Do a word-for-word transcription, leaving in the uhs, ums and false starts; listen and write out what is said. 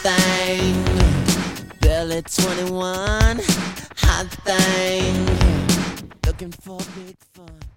thing. Billy twenty-one, hot thing. Looking for big fun.